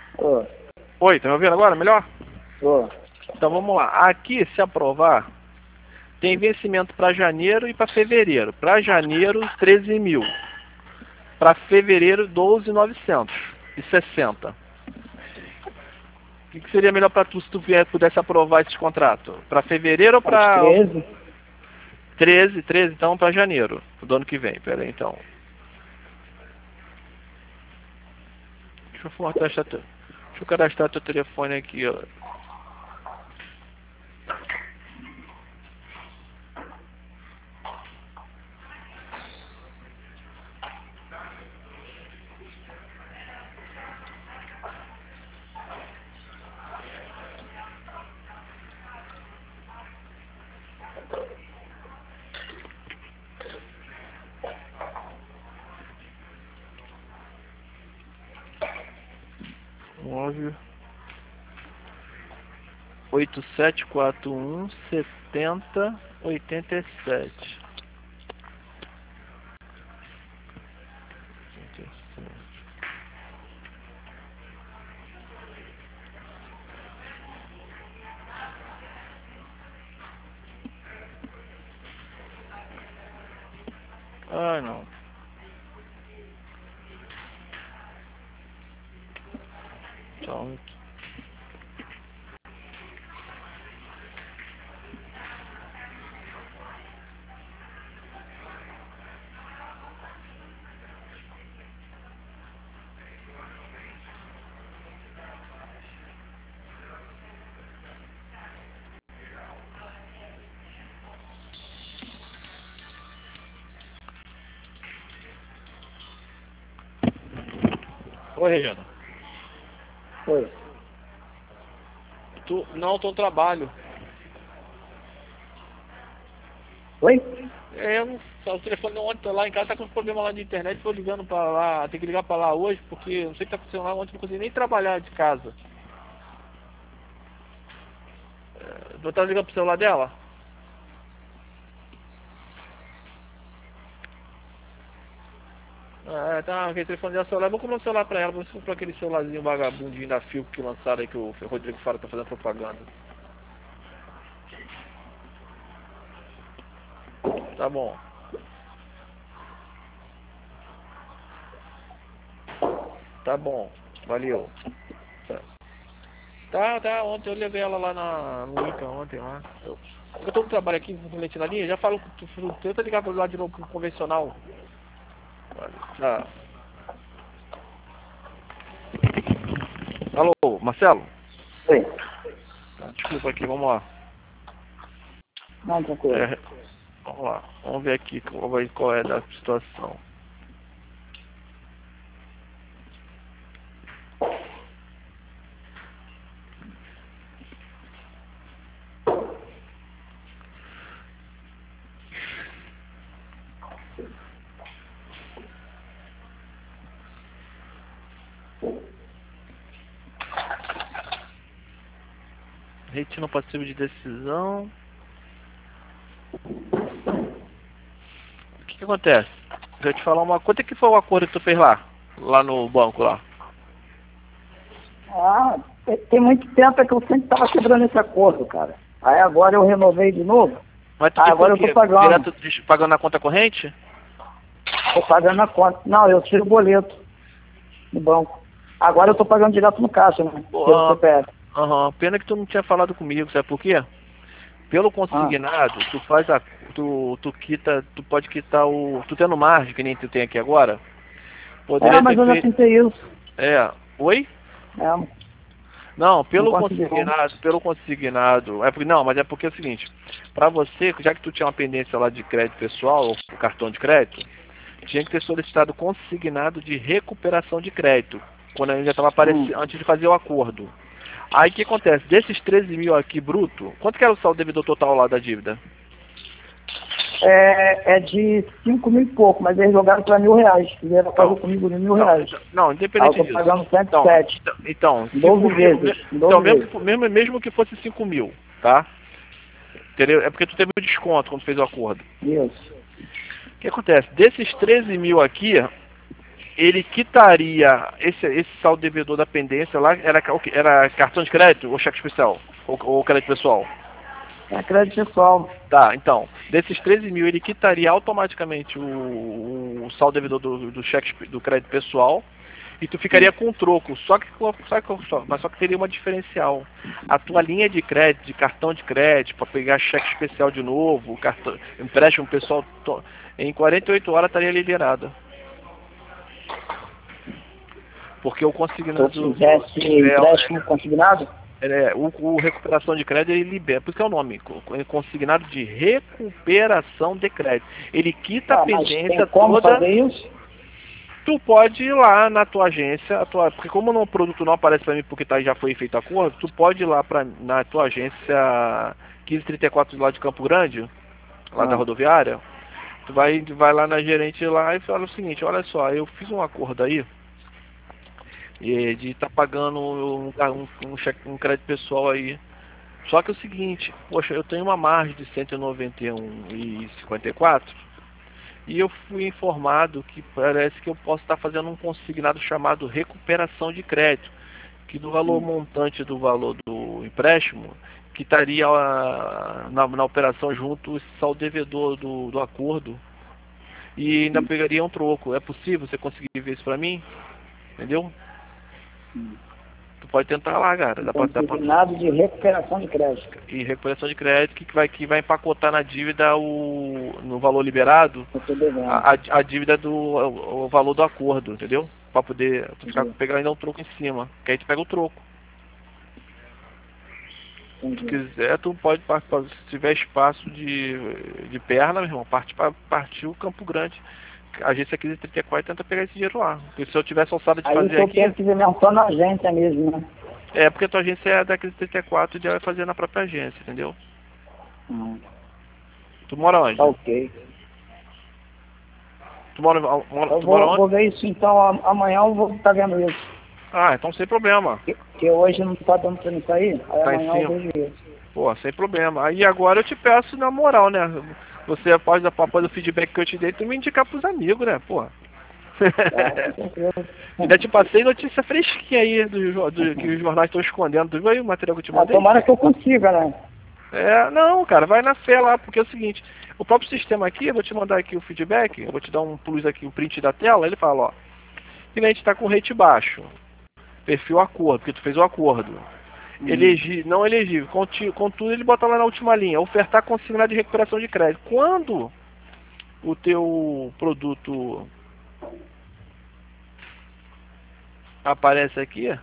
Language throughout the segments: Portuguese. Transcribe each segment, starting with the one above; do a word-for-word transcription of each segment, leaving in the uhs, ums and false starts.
Ô, Oi, tá me ouvindo agora? Melhor? ô. Então vamos lá. Aqui, se aprovar, tem vencimento para janeiro e para fevereiro. Para janeiro, treze mil. Para fevereiro, doze mil novecentos e sessenta. O que, que seria melhor para tu se tu vier, pudesse aprovar esse contrato? Para fevereiro ou Faz para... treze. treze, treze, então para janeiro do ano que vem. Pera aí, então. Deixa eu cadastrar teu, deixa eu cadastrar teu telefone aqui, ó. nove oito sete quatro um setenta oitenta e sete. Ah, não. Então, oi, Regina. Oi. Tu, não, tô no trabalho. Oi? É, eu não, o telefone ontem lá em casa tá com problema lá de internet, tô ligando pra lá, tem que ligar pra lá hoje, porque não sei o que tá acontecendo lá, ontem não consegui nem trabalhar de casa. É, tu tá ligando pro celular dela? Ah, tá, aquele telefone dela celular, vou comprar um celular pra ela, vou comprar aquele celularzinho vagabundinho da Phil que lançaram aí, que o Rodrigo Fara tá fazendo propaganda. Tá bom. Tá bom, valeu. Tá, tá, tá, ontem eu levei ela lá na, no Ica ontem lá. Eu, eu tô no trabalho aqui, com leite na linha, já falo com tu, tu, tenta ligar pra lá de novo pro convencional. Tá. Alô, Marcelo? Oi. Tá, desculpa aqui, vamos lá. Não, tranquilo. É, vamos lá, vamos ver aqui qual, vai, qual é da situação. Retino passivo de decisão. O que que acontece? Deixa eu te falar uma coisa. Quanto é que foi o acordo que tu fez lá? Lá no banco lá? Ah, tem- tem muito tempo é que eu sempre tava quebrando esse acordo, cara. Aí agora eu renovei de novo. Mas tu Ah, fez agora por eu quê? tô pagando. Direto de- pagando na conta corrente? Tô pagando na conta. Não, eu tiro o boleto no banco. Agora eu tô pagando direto no caixa, né? Pelo Aham, C P F. aham. Pena que tu não tinha falado comigo, sabe por quê? Pelo Ah. consignado, tu faz a. Tu, tu quita. Tu pode quitar o. Tu tendo margem, que nem tu tem aqui agora. É, Poderia mas ter eu já feito. tentei isso. É. Oi? É, Não, não pelo consegui não. consignado, pelo consignado. É porque, não, mas é porque é o seguinte, para você, já que tu tinha uma pendência lá de crédito pessoal, ou cartão de crédito, tinha que ter solicitado consignado de recuperação de crédito, quando ainda estava Hum. aparecendo, antes de fazer o acordo. Aí o que acontece? Desses treze mil aqui bruto, quanto que era o saldo devedor total lá da dívida? É, é de cinco mil e pouco, mas eles jogaram para mil reais. Fizeram Então, acordo comigo de mil não, reais. então- não, Aí eu independente tô disso. pagando cento e Então, sete. então, então, doze cinco mil, vezes. então doze mesmo vezes. que, fo- mesmo, mesmo que fosse cinco mil, tá? Entendeu? É porque tu teve o desconto quando fez o acordo. Isso. O que acontece? Desses treze mil aqui, ele quitaria esse, esse saldo devedor da pendência lá, era, era cartão de crédito ou cheque especial? Ou, ou crédito pessoal? É crédito pessoal. Tá, então, desses treze mil ele quitaria automaticamente o, o saldo devedor do, do cheque do crédito pessoal e tu ficaria com um troco, só que, só que, só, mas só que teria uma diferencial. A tua linha de crédito, de cartão de crédito, para pegar cheque especial de novo, cartão, empréstimo pessoal, to, em quarenta e oito horas estaria liberada. Porque o consignado... Se eu fizesse empréstimo consignado? É, o, o recuperação de crédito ele libera, por isso que é o nome, consignado de recuperação de crédito. Ele quita Ah, a pendência tem como toda. fazer isso? Tu pode ir lá na tua agência, a tua, porque como no produto não aparece para mim porque tá, já foi feito acordo, tu pode ir lá pra, na tua agência quinze trinta e quatro lá de Campo Grande, lá Ah. da rodoviária. Tu vai, vai lá na gerente lá e fala o seguinte: olha só, eu fiz um acordo aí de estar tá pagando um, um, um, cheque, um crédito pessoal aí. Só que é o seguinte, poxa, eu tenho uma margem de cento e noventa e um vírgula cinquenta e quatro e eu fui informado que parece que eu posso estar fazendo um consignado chamado recuperação de crédito, que do valor montante do valor do empréstimo, que estaria a, na, na operação junto esse saldo devedor do, do acordo e ainda pegaria um troco. É possível você conseguir ver isso para mim? Entendeu? Tu pode tentar lá, cara. Dá pra, dá pra... de recuperação de crédito. E recuperação de crédito que vai, que vai empacotar na dívida o, no valor liberado a, a, a dívida do o, o valor do acordo, entendeu? Pra poder tu ficar, pegar ainda um troco em cima. Que aí tu pega o troco. Se tu quiser, tu pode, se tiver espaço de, de perna, meu irmão, parte para partir o Campo Grande. A agência quinze trinta e quatro tenta pegar esse dinheiro lá. Porque se eu tivesse alçada de aí fazer aqui... Aí eu tenho que ver só na agência mesmo, né? É, porque a tua agência é da quinze trinta e quatro e já vai fazer na própria agência, entendeu? Hum. Tu mora onde? Tá ok. Tu mora, mora, eu tu vou, mora onde? vou ver isso então, amanhã eu vou estar vendo isso. Ah, então sem problema. Porque hoje não tá dando pra mim sair, aí tá amanhã eu vejo isso. Pô, sem problema. Aí agora eu te peço na moral, né? Você, após, após o feedback que eu te dei, tu me indicar pros amigos, né? Pô. Ah, ainda te passei notícia fresquinha aí do, do, que os jornais estão escondendo. Tu viu aí o material que eu te mandei? Ah, tomara que eu consiga, né? É, não, cara, vai na fé lá, porque é o seguinte, o próprio sistema aqui, eu vou te mandar aqui o feedback, eu vou te dar um plus aqui, um print da tela, ele fala, ó, cliente está com rate baixo, perfil acordo, porque tu fez o acordo. Hum. Elegi, não elegível, contudo ele bota lá na última linha, ofertar consignado de recuperação de crédito. Quando o teu produto aparece aqui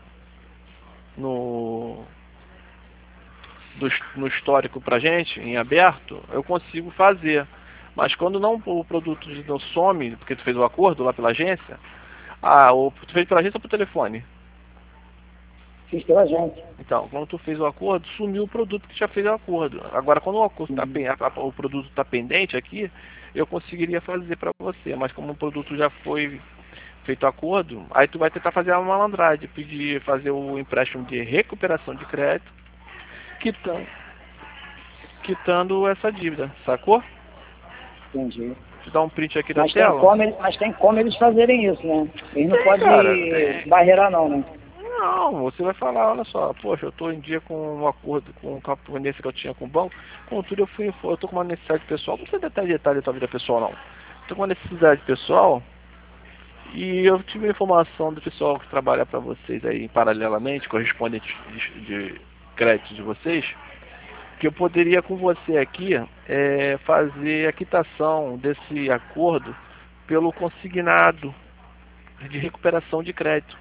no, do, no histórico pra gente, em aberto, eu consigo fazer. Mas quando não o produto não some, porque tu fez o acordo lá pela agência, ah, o, tu fez pela agência ou por telefone? Fiz pela agência. Então, quando tu fez o acordo, sumiu o produto que já fez o acordo. Agora, quando o, acordo tá, o produto está pendente aqui, eu conseguiria fazer para você. Mas como o produto já foi feito acordo, aí tu vai tentar fazer a malandragem, pedir, fazer o empréstimo de recuperação de crédito, quitando, quitando essa dívida, sacou? Entendi. Deixa eu dar um print aqui da mas tela. Tem como, mas tem como eles fazerem isso, né? Eles não podem barreirar não, né? Não, você vai falar, olha só, poxa, eu estou em dia com um acordo com a pendência que eu tinha com o banco, contudo eu fui, eu tô com uma necessidade pessoal, não precisa detalhe detalhe da tua vida pessoal não. Estou com uma necessidade pessoal e eu tive informação do pessoal que trabalha para vocês aí paralelamente, correspondente de, de crédito de vocês, que eu poderia com você aqui é, fazer a quitação desse acordo pelo consignado de recuperação de crédito.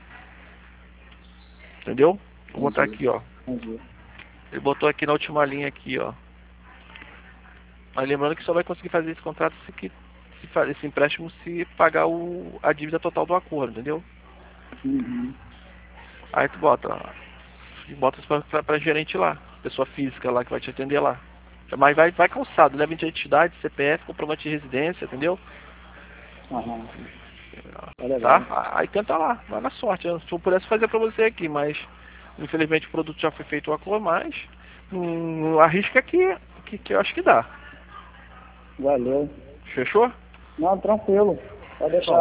Entendeu? Vou botar aqui, ó. Ele botou aqui na última linha aqui, ó. Mas lembrando que só vai conseguir fazer esse contrato se, que, se fazer esse empréstimo se pagar o, a dívida total do acordo, entendeu? Uhum. Aí tu bota, ó, bota isso pra, pra, pra gerente lá, pessoa física lá que vai te atender lá. Mas vai, vai calçado, leva identidade, C P F, comprovante de residência, entendeu? Uhum. Tá? Aí tenta lá, vai na sorte. Se eu pudesse fazer pra você aqui, mas infelizmente o produto já foi feito o acordo, mas hum, arrisca que, que, que eu acho que dá. Valeu. Fechou? Não, tranquilo. Pode deixar. Então,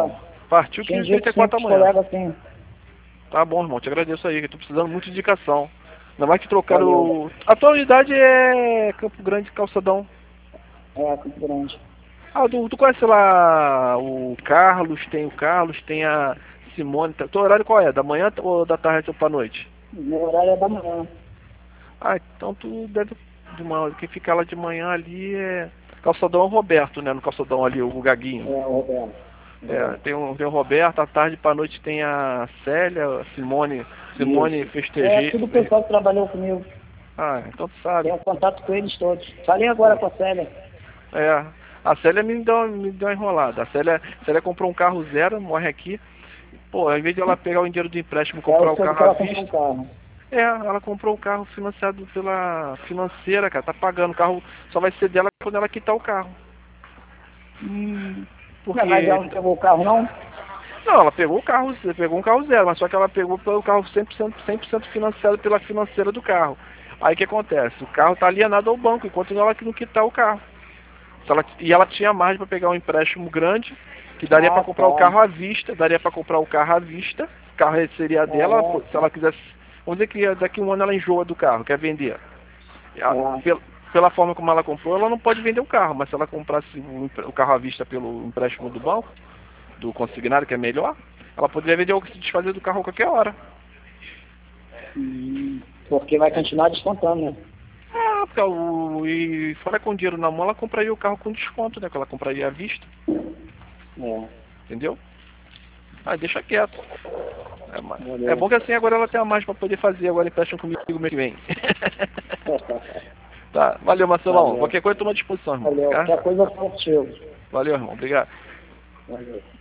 Partiu Tem quinhentos e dia trinta que e quatro sim, amanhã. colega assim. Tá bom, irmão, te agradeço aí, que eu tô precisando muito de indicação. Ainda mais que trocaram Valeu. o... A tua unidade é Campo Grande, Calçadão. É, Campo Grande. Ah, tu, tu conhece lá o Carlos, tem o Carlos, tem a Simone. Tá- Teu horário qual é? Da manhã ou da tarde ou pra noite? Meu horário é da manhã. Ah, então tu deve... De uma... Quem fica lá de manhã ali é... Calçadão é o Roberto, né? No calçadão ali, o Gaguinho. É, Roberto. É, tem, um, tem o Roberto, à tarde pra noite tem a Célia, a Simone, Simone Isso. É, festejei. tudo o pessoal que trabalhou comigo. Ah, então tu sabe. Tenho contato com eles todos. Falei agora com a Célia. É, a Célia me deu, me deu uma enrolada. A Célia, a Célia comprou um carro zero, morre aqui. Pô, ao invés de ela pegar o dinheiro do empréstimo e É, comprar eu o soube carro que à ela comprou um vista. carro. É, ela comprou o carro financiado pela financeira, cara. Tá pagando. O carro só vai ser dela quando ela quitar o carro. Hum. Porque... Não, mas ela não pegou o carro, não? Não, ela pegou o carro, pegou um carro zero, mas só que ela pegou pelo carro cem por cento, cem por cento financiado pela financeira do carro. Aí o que acontece? O carro está alienado ao banco, enquanto ela não quitar o carro. Se ela, e ela tinha margem para pegar um empréstimo grande, que daria Ah, para comprar tá. o carro à vista, daria para comprar o carro à vista, o carro seria dela, Ah, se ela quisesse, vamos dizer que daqui a um ano ela enjoa do carro, quer vender. Ah. Pela, pela forma como ela comprou, ela não pode vender o carro, mas se ela comprasse o, o carro à vista pelo empréstimo do banco, do consignado, que é melhor, ela poderia vender ou se desfazer do carro a qualquer hora. Hum, porque vai continuar descontando, né? Ah, porque o, e fora com dinheiro na mão, ela compraria o carro com desconto, né? Que ela compraria à vista. É. Entendeu? Ah, deixa quieto. É, mas- Valeu. é bom que assim agora ela tem a mais para poder fazer agora empréstimo comigo mês que vem. Tá, valeu, Marcelão. Valeu. Qualquer coisa, toma à disposição, irmão. Valeu. Tá? Qualquer coisa eu falo contigo. Valeu, irmão. Obrigado. Valeu.